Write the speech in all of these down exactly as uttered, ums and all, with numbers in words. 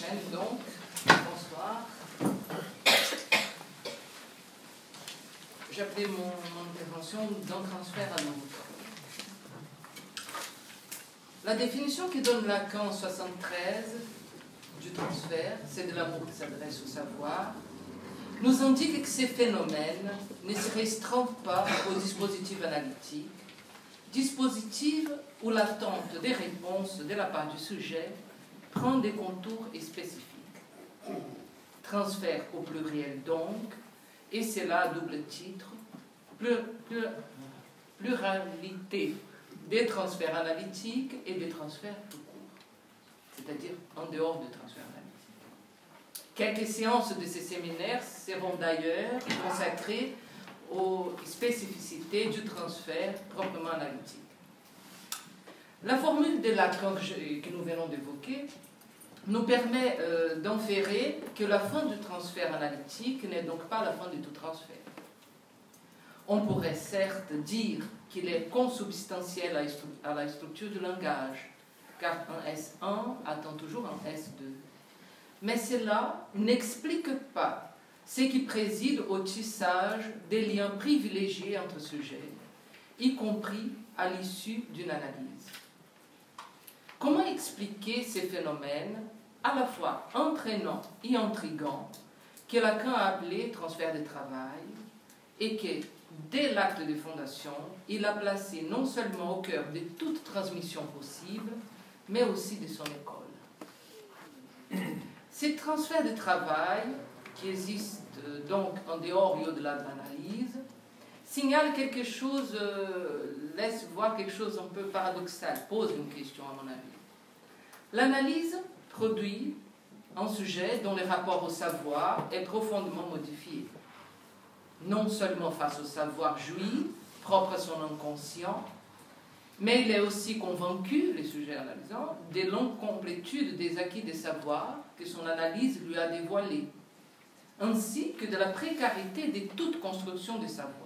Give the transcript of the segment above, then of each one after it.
prochaine, donc. Bonsoir. J'appelais mon, mon intervention d'un transfert à nouveau. La définition que donne Lacan en soixante-treize du transfert, c'est de l'amour qui s'adresse au savoir, nous indique que ces phénomènes ne se restreignent pas au dispositif analytique, dispositif où l'attente des réponses de la part du sujet prend des contours spécifiques. Transfert au pluriel donc, et c'est là à double titre, plur, plur, pluralité des transferts analytiques et des transferts tout court, c'est-à-dire en dehors des transferts analytiques. Quelques séances de ces séminaires seront d'ailleurs consacrées aux spécificités du transfert proprement analytique. La formule de Lacan que nous venons d'évoquer nous permet euh, d'inférer que la fin du transfert analytique n'est donc pas la fin de tout transfert. On pourrait certes dire qu'il est consubstantiel à la structure du langage, car un S un attend toujours un S deux. Mais cela n'explique pas ce qui préside au tissage des liens privilégiés entre sujets, y compris à l'issue d'une analyse. Comment expliquer ces phénomènes à la fois entraînants et intrigants que Lacan a appelé transfert de travail et que, dès l'acte de fondation, il a placé non seulement au cœur de toute transmission possible, mais aussi de son école. Ces transferts de travail, qui existent donc en dehors et au-delà de l'analyse, signalent quelque chose, euh, laissent voir quelque chose un peu paradoxal, pose une question à mon avis. L'analyse produit un sujet dont le rapport au savoir est profondément modifié, non seulement face au savoir joui, propre à son inconscient, mais il est aussi convaincu, le sujet analysant, de l'incomplétude des acquis des savoirs que son analyse lui a dévoilés, ainsi que de la précarité de toute construction des savoirs.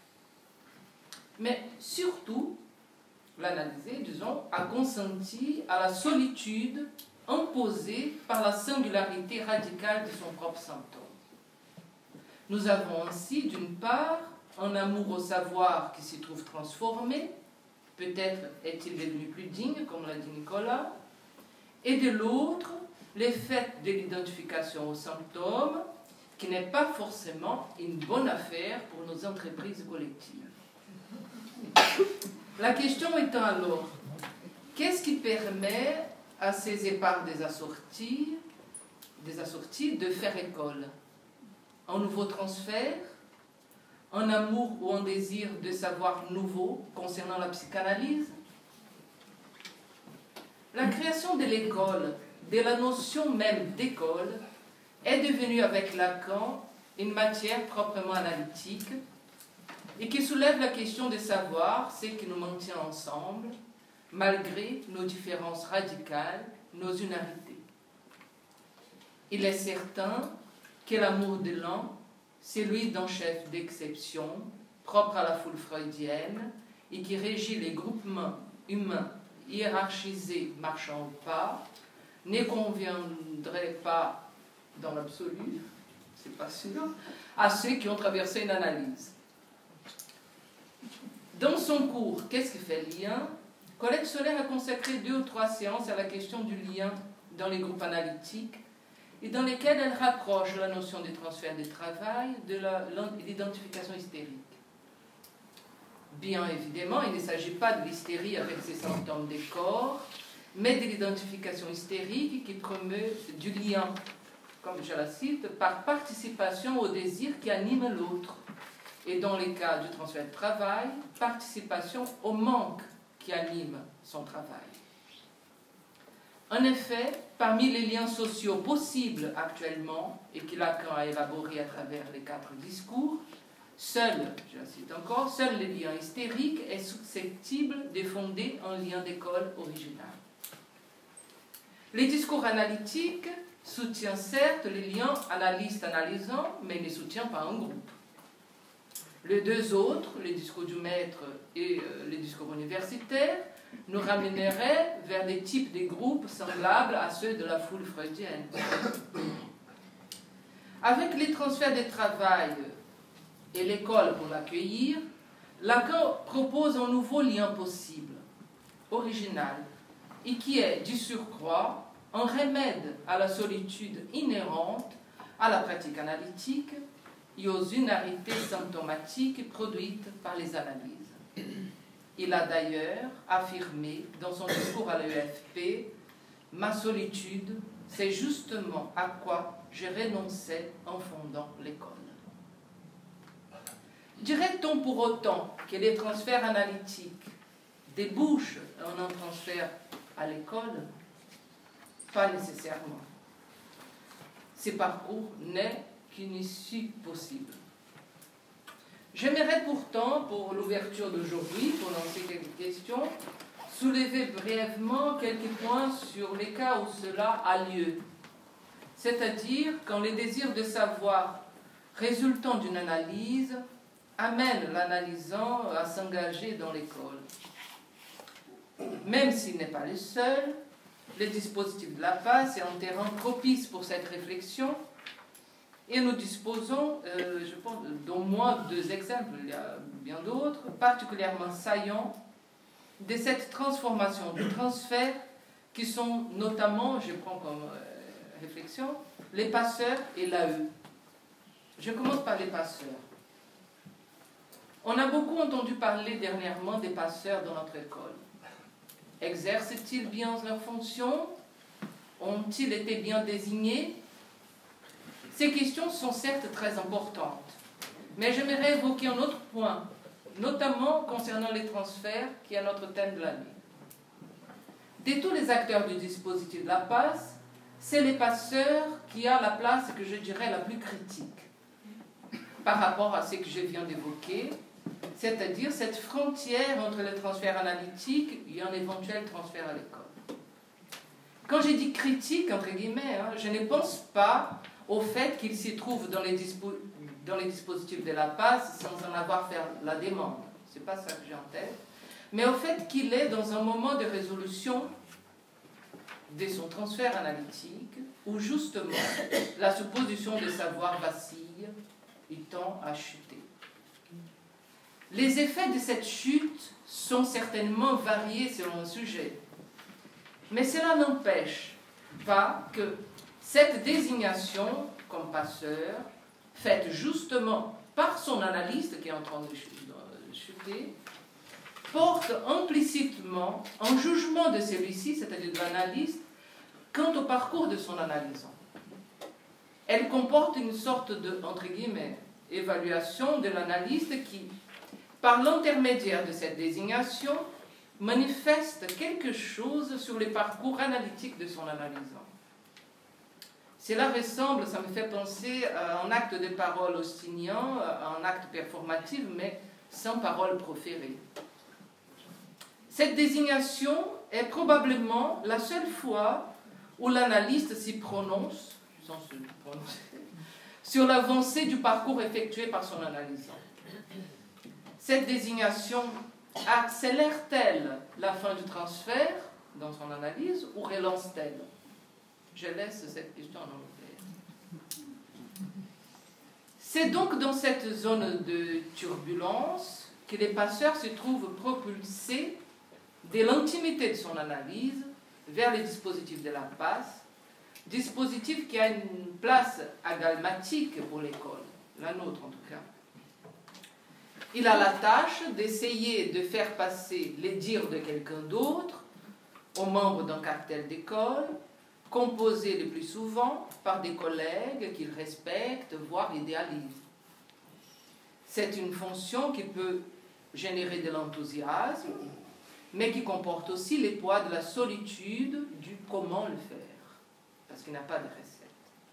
Mais surtout, l'analysé, disons, a consenti à la solitude imposée par la singularité radicale de son propre symptôme. Nous avons ainsi, d'une part, un amour au savoir qui s'y trouve transformé, peut-être est-il devenu plus digne, comme l'a dit Nicolas, et de l'autre, le fait de l'identification au symptôme, qui n'est pas forcément une bonne affaire pour nos entreprises collectives. La question étant alors, qu'est-ce qui permet à ces épargnes des assortis, des assortis de faire école? Un nouveau transfert, un amour ou un désir de savoir nouveau concernant la psychanalyse? La création de l'école, de la notion même d'école, est devenue avec Lacan une matière proprement analytique et qui soulève la question de savoir ce qui nous maintient ensemble, malgré nos différences radicales, nos unarités. Il est certain que l'amour de l'un, celui d'un chef d'exception, propre à la foule freudienne, et qui régit les groupements humains hiérarchisés marchant au pas, ne conviendrait pas dans l'absolu, c'est pas sûr, à ceux qui ont traversé une analyse. Dans son cours « Qu'est-ce qui fait le lien ?», Colette Soler a consacré deux ou trois séances à la question du lien dans les groupes analytiques et dans lesquelles elle rapproche la notion du transfert de travail de l'identification hystérique. Bien évidemment, il ne s'agit pas de l'hystérie avec ses symptômes des corps, mais de l'identification hystérique qui promeut du lien, comme je la cite, par participation au désir qui anime l'autre. Et dans les cas du transfert de travail, participation au manque qui anime son travail. En effet, parmi les liens sociaux possibles actuellement, et que Lacan a élaboré à travers les quatre discours, seul, je la cite encore, seul le lien hystérique est susceptible de fonder un lien d'école original. Les discours analytiques soutiennent certes les liens analyste-analysant, mais ne soutiennent pas un groupe. Les deux autres, les discours du maître et euh, les discours universitaires, nous ramènerait vers des types de groupes semblables à ceux de la foule freudienne. Avec les transferts de travail et l'école pour l'accueillir, Lacan propose un nouveau lien possible, original, et qui est, du surcroît, un remède à la solitude inhérente à la pratique analytique et aux inarités symptomatiques produites par les analyses. Il a d'ailleurs affirmé dans son discours à l'E F P « Ma solitude, c'est justement à quoi j'ai renoncé en fondant l'école ». Dirait-on pour autant que les transferts analytiques débouchent en un transfert à l'école? Pas nécessairement. Ces parcours n'est qu'une issue possible. J'aimerais pourtant, pour l'ouverture d'aujourd'hui, pour lancer quelques questions, soulever brièvement quelques points sur les cas où cela a lieu. C'est-à-dire quand les désirs de savoir résultant d'une analyse amènent l'analysant à s'engager dans l'école. Même s'il n'est pas le seul, le dispositif de la passe est un terrain propice pour cette réflexion. Et nous disposons, euh, je pense, d'au moins deux exemples, il y a bien d'autres, particulièrement saillants, de cette transformation, du transfert, qui sont notamment, je prends comme euh, réflexion, les passeurs et l'A E. Je commence par les passeurs. On a beaucoup entendu parler dernièrement des passeurs dans notre école. Exercent-ils bien leurs fonctions? Ont-ils été bien désignés? Ces questions sont certes très importantes, mais j'aimerais évoquer un autre point, notamment concernant les transferts, qui est notre thème de l'année. De tous les acteurs du dispositif de la passe, c'est les passeurs qui ont la place que je dirais la plus critique par rapport à ce que je viens d'évoquer, c'est-à-dire cette frontière entre le transfert analytique et un éventuel transfert à l'école. Quand j'ai dit critique, entre guillemets, hein, je ne pense pas au fait qu'il s'y trouve dans les, dispo dans les dispositifs de la passe sans en avoir fait la demande. Ce n'est pas ça que j'ai en tête. Mais au fait qu'il est dans un moment de résolution de son transfert analytique où justement la supposition de savoir vacille et tend à chuter. Les effets de cette chute sont certainement variés selon le sujet, mais cela n'empêche pas que cette désignation comme passeur, faite justement par son analyste qui est en train de chuter, porte implicitement un jugement de celui-ci, c'est-à-dire de l'analyste, quant au parcours de son analysant. Elle comporte une sorte de, entre guillemets, évaluation de l'analyste qui, par l'intermédiaire de cette désignation, manifeste quelque chose sur les parcours analytiques de son analysant. Cela ressemble, ça me fait penser à un acte de parole austinien, à un acte performatif, mais sans parole proférée. Cette désignation est probablement la seule fois où l'analyste s'y prononce, sans se prononcer, sur l'avancée du parcours effectué par son analysant. Cette désignation accélère-t-elle la fin du transfert dans son analyse ou relance-t-elle? Je laisse cette question en ouvert. C'est donc dans cette zone de turbulence que les passeurs se trouvent propulsés de l'intimité de son analyse vers les dispositifs de la passe, dispositif qui a une place agalmatique pour l'école, la nôtre en tout cas. Il a la tâche d'essayer de faire passer les dires de quelqu'un d'autre aux membres d'un cartel d'école, composé le plus souvent par des collègues qu'il respecte, voire idéalise. C'est une fonction qui peut générer de l'enthousiasme, mais qui comporte aussi les poids de la solitude du comment le faire, parce qu'il n'a pas de recette.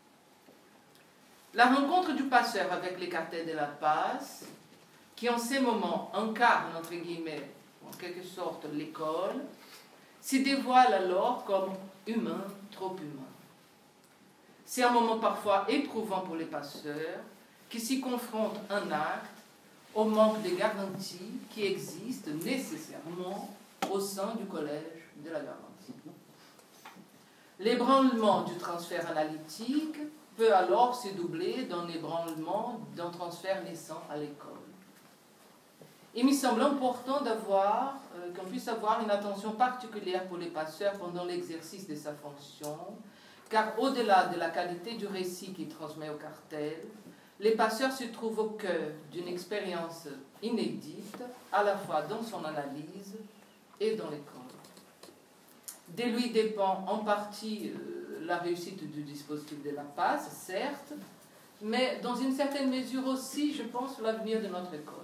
La rencontre du passeur avec les cartels de la passe, qui en ces moments incarne, entre guillemets, en quelque sorte, l'école, s'y dévoile alors comme humain, trop humain. C'est un moment parfois éprouvant pour les passeurs, qui s'y confrontent un acte au manque de garanties qui existent nécessairement au sein du collège de la garantie. L'ébranlement du transfert analytique peut alors se doubler d'un ébranlement d'un transfert naissant à l'école. Il me semble important d'avoir, euh, qu'on puisse avoir une attention particulière pour les passeurs pendant l'exercice de sa fonction, car au-delà de la qualité du récit qu'il transmet au cartel, les passeurs se trouvent au cœur d'une expérience inédite, à la fois dans son analyse et dans l'école. De lui dépend en partie euh, la réussite du dispositif de la passe, certes, mais dans une certaine mesure aussi, je pense, l'avenir de notre école.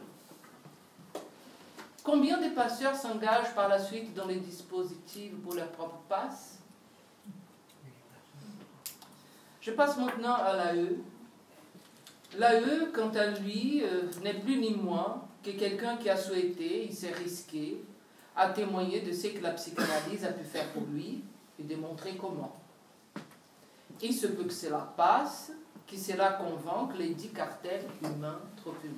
Combien de passeurs s'engagent par la suite dans les dispositifs pour leur propre passe? Je passe maintenant à l'A E. L'A E, quant à lui, euh, n'est plus ni moins que quelqu'un qui a souhaité, il s'est risqué, à témoigner de ce que la psychanalyse a pu faire pour lui et démontrer comment. Il se peut que cela passe, que cela convainque les dix cartels humains trop humains.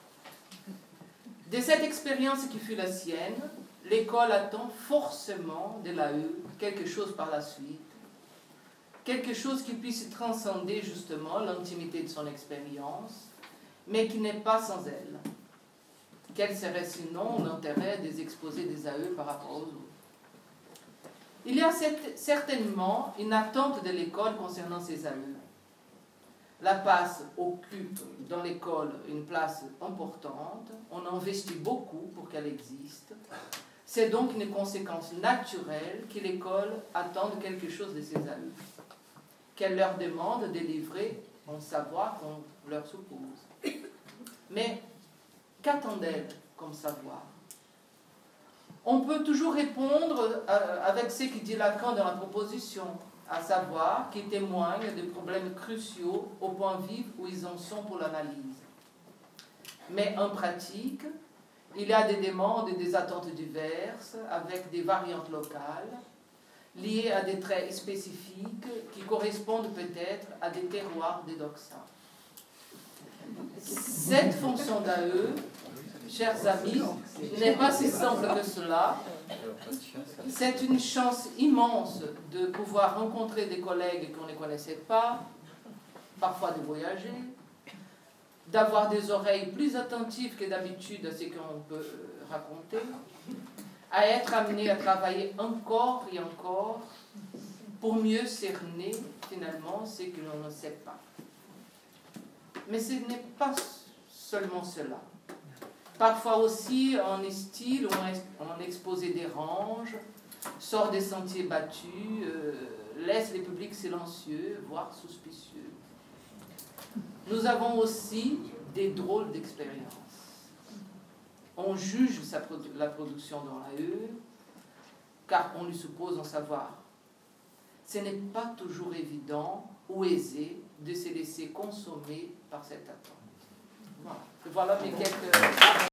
De cette expérience qui fut la sienne, l'école attend forcément de l'A E quelque chose par la suite, quelque chose qui puisse transcender justement l'intimité de son expérience, mais qui n'est pas sans elle. Quel serait sinon l'intérêt des exposés des A E par rapport aux autres? Il y a certainement une attente de l'école concernant ces A E. La passe occupe dans l'école une place importante, on investit beaucoup pour qu'elle existe. C'est donc une conséquence naturelle que l'école attende quelque chose de ses A E, qu'elle leur demande de livrer un savoir qu'on leur suppose. Mais qu'attendent-elles comme savoir? On peut toujours répondre avec ce que dit Lacan dans la proposition, à savoir qui témoignent des problèmes cruciaux au point vif où ils en sont pour l'analyse. Mais en pratique, il y a des demandes et des attentes diverses, avec des variantes locales, liées à des traits spécifiques qui correspondent peut-être à des terroirs des doxins. Cette fonction d'A E, chers amis, n'est pas si simple que cela. C'est une chance immense de pouvoir rencontrer des collègues qu'on ne connaissait pas, parfois de voyager, d'avoir des oreilles plus attentives que d'habitude à ce qu'on peut raconter, à être amené à travailler encore et encore pour mieux cerner finalement ce que l'on ne sait pas. Mais ce n'est pas seulement cela. Parfois aussi, un style ou un exposé dérange, sort des sentiers battus, euh, laisse les publics silencieux, voire suspicieux. Nous avons aussi des drôles d'expériences. On juge sa produ- la production dans l'A E, car on lui suppose en savoir. Ce n'est pas toujours évident ou aisé de se laisser consommer par cette attente. Voilà, voilà mes quelques...